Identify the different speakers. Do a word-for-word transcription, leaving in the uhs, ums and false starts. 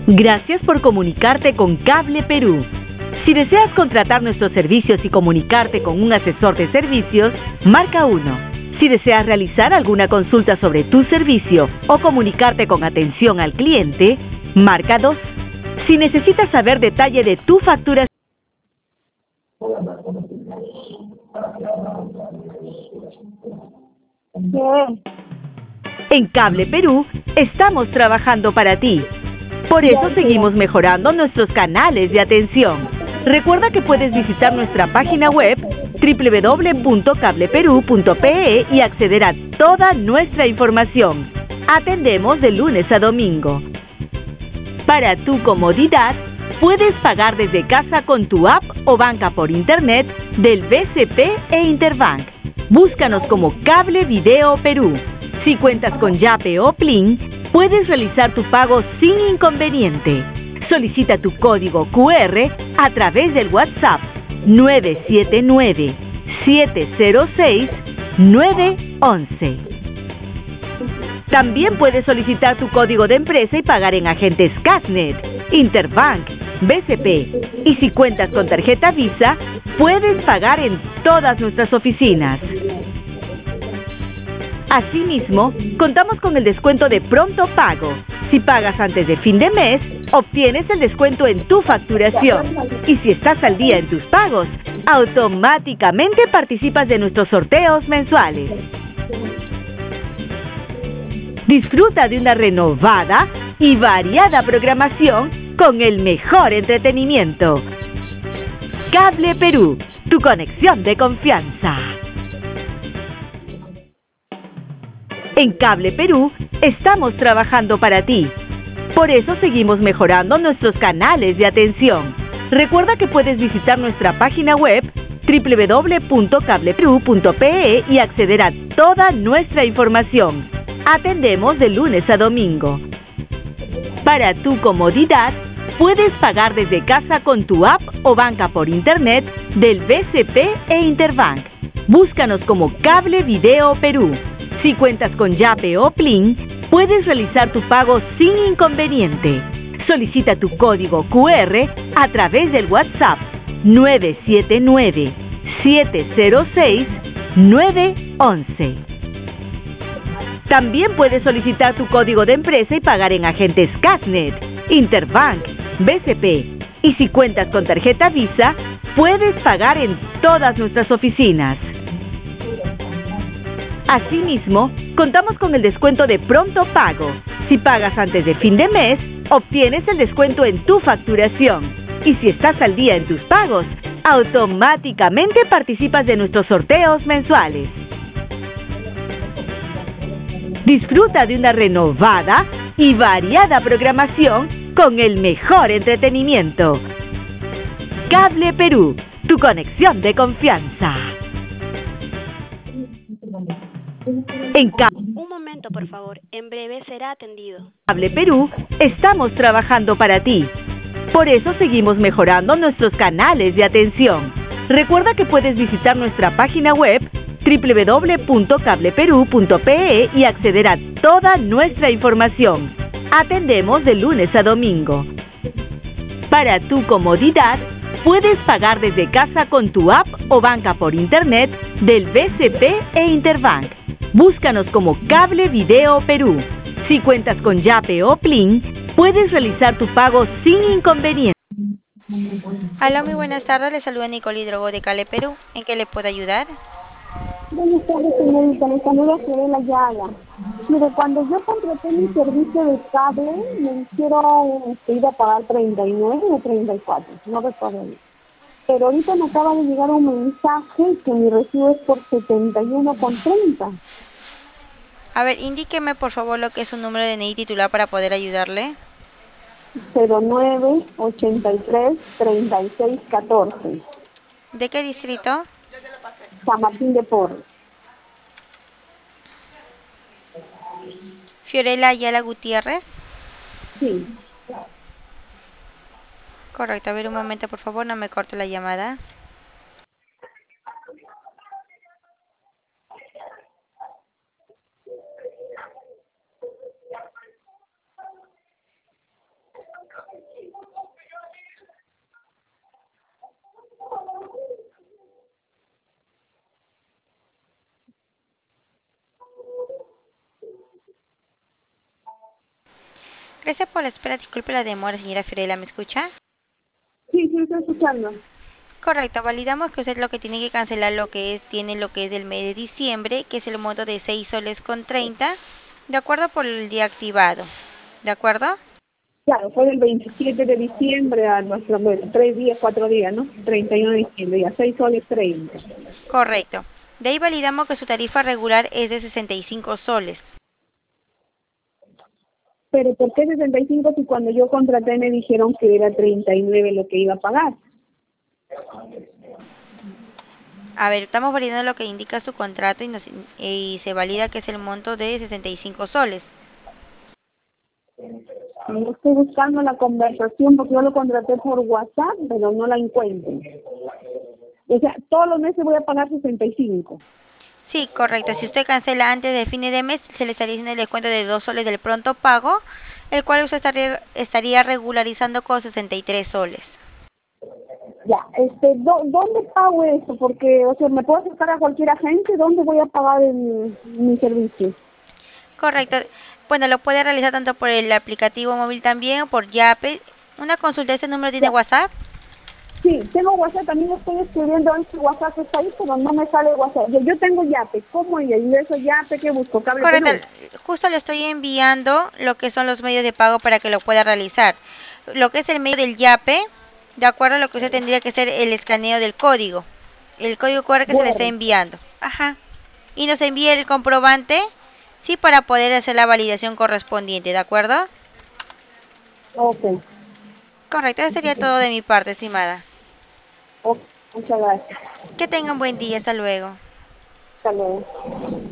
Speaker 1: Gracias por comunicarte con Cable Perú. Si deseas contratar nuestros servicios y comunicarte con un asesor de servicios, marca uno. Si deseas realizar alguna consulta sobre tu servicio o comunicarte con atención al cliente, marca dos. Si necesitas saber detalle de tu facturación, en Cable Perú estamos trabajando para ti. Por eso seguimos mejorando nuestros canales de atención. Recuerda que puedes visitar nuestra página web doble u doble u doble u punto cable perú punto pe e y acceder a toda nuestra información. Atendemos de lunes a domingo. Para tu comodidad, puedes pagar desde casa con tu app o banca por internet del B C P e Interbank. Búscanos como Cable Video Perú. Si cuentas con Yape o Plin, puedes realizar tu pago sin inconveniente. Solicita tu código cu erre a través del WhatsApp nueve siete nueve, siete cero seis, nueve once. También puedes solicitar tu código de empresa y pagar en agentes Casnet, Interbank, B C P. Y si cuentas con tarjeta Visa, puedes pagar en todas nuestras oficinas. Asimismo, contamos con el descuento de pronto pago. Si pagas antes de fin de mes, obtienes el descuento en tu facturación. Y si estás al día en tus pagos, automáticamente participas de nuestros sorteos mensuales. Disfruta de una renovada y variada programación con el mejor entretenimiento. Cable Perú, tu conexión de confianza. En Cable Perú estamos trabajando para ti. Por eso seguimos mejorando nuestros canales de atención. Recuerda que puedes visitar nuestra página web doble u doble u doble u punto cable perú punto pe e y acceder a toda nuestra información. Atendemos de lunes a domingo. Para tu comodidad, puedes pagar desde casa con tu app o banca por internet del B C P e Interbank. Búscanos como Cable Video Perú. Si cuentas con Yape o Plin, puedes realizar tu pago sin inconveniente. Solicita tu código cu erre a través del WhatsApp nueve siete nueve, siete cero seis, nueve once. También puedes solicitar tu código de empresa y pagar en agentes Casnet, Interbank, B C P. Y si cuentas con tarjeta Visa, puedes pagar en todas nuestras oficinas. Asimismo, contamos con el descuento de pronto pago. Si pagas antes de fin de mes, obtienes el descuento en tu facturación. Y si estás al día en tus pagos, automáticamente participas de nuestros sorteos mensuales. Disfruta de una renovada y variada programación con el mejor entretenimiento. Cable Perú, tu conexión de confianza. En
Speaker 2: Un momento, por favor. En breve será atendido.
Speaker 1: Cable Perú estamos trabajando para ti. Por eso seguimos mejorando nuestros canales de atención. Recuerda que puedes visitar nuestra página web doble u doble u doble u punto cable perú punto pe e y acceder a toda nuestra información. Atendemos de lunes a domingo. Para tu comodidad, puedes pagar desde casa con tu app o banca por internet del B C P e Interbank. Búscanos como Cable Video Perú. Si cuentas con Yape o Plin, puedes realizar tu pago sin inconveniente.
Speaker 3: Hola, muy buenas tardes. Le saluda Nicole Hidrogo de Cable Perú. ¿En qué le puedo ayudar?
Speaker 4: Buenas tardes, señorita. Le saluda Fiorella Ayala. Mire, cuando yo contraté mi servicio de cable, me hicieron que iba a pagar treinta y nueve o treinta y cuatro, no recuerdo bien. Pero ahorita me acaba de llegar un mensaje que mi recibo es por setenta y uno con treinta.
Speaker 3: A ver, indíqueme por favor lo que es su número de D N I titular para poder ayudarle.
Speaker 4: cero nueve, ochenta y tres, treinta y seis, catorce.
Speaker 3: ¿De qué distrito?
Speaker 4: San Martín de Porres.
Speaker 3: Fiorella Ayala Gutiérrez.
Speaker 4: Sí.
Speaker 3: Correcto, a ver un momento por favor, no me corte la llamada. Gracias por la espera. Disculpe la demora, señora Fiorella. ¿Me escucha?
Speaker 4: Sí, sí, estoy escuchando.
Speaker 3: Correcto. Validamos que usted lo que tiene que cancelar lo que es, tiene lo que es del mes de diciembre, que es el monto de seis soles con treinta, de acuerdo por el día activado. ¿De acuerdo?
Speaker 4: Claro, fue del veintisiete de diciembre a nuestro, bueno, tres días, cuatro días, ¿no? treinta y uno de diciembre, ya seis soles treinta.
Speaker 3: Correcto. De ahí validamos que su tarifa regular es de sesenta y cinco soles.
Speaker 4: Pero ¿por qué sesenta y cinco si cuando yo contraté me dijeron que era treinta y nueve lo que iba a pagar?
Speaker 3: A ver, estamos validando lo que indica su contrato y, nos, y se valida que es el monto de sesenta y cinco soles.
Speaker 4: Yo estoy buscando la conversación porque yo lo contraté por WhatsApp, pero no la encuentro. O sea, todos los meses voy a pagar sesenta y cinco.
Speaker 3: Sí, correcto. Si usted cancela antes de fin de mes, se le estaría haciendo el descuento de dos soles del pronto pago, el cual usted estaría, estaría regularizando con sesenta y tres soles.
Speaker 4: Ya, este, ¿dó- ¿dónde pago eso? Porque, o sea, ¿me puedo acercar a cualquier agente? ¿Dónde voy a pagar el, mi servicio?
Speaker 3: Correcto. Bueno, lo puede realizar tanto por el aplicativo móvil también o por Yape. Una consulta, ¿ese número tiene
Speaker 4: Ya.
Speaker 3: WhatsApp?
Speaker 4: Sí, tengo WhatsApp, también estoy escribiendo este WhatsApp que está ahí, pero no me sale WhatsApp. Yo, yo tengo Yape, ¿cómo y eso Yape que busco? Cable
Speaker 3: Correcto.
Speaker 4: Perú.
Speaker 3: Justo le estoy enviando lo que son los medios de pago para que lo pueda realizar. Lo que es el medio del Yape, de acuerdo a lo que usted tendría que ser el escaneo del código. El código Q R que se le está
Speaker 4: Bueno,
Speaker 3: enviando. Ajá. Y nos envía el comprobante, sí, para poder hacer la validación correspondiente, ¿de acuerdo?
Speaker 4: ok.
Speaker 3: Correcto, eso sería todo de mi parte, estimada.
Speaker 4: Ok, muchas gracias.
Speaker 3: Que tengan buen día, hasta luego.
Speaker 4: Hasta luego.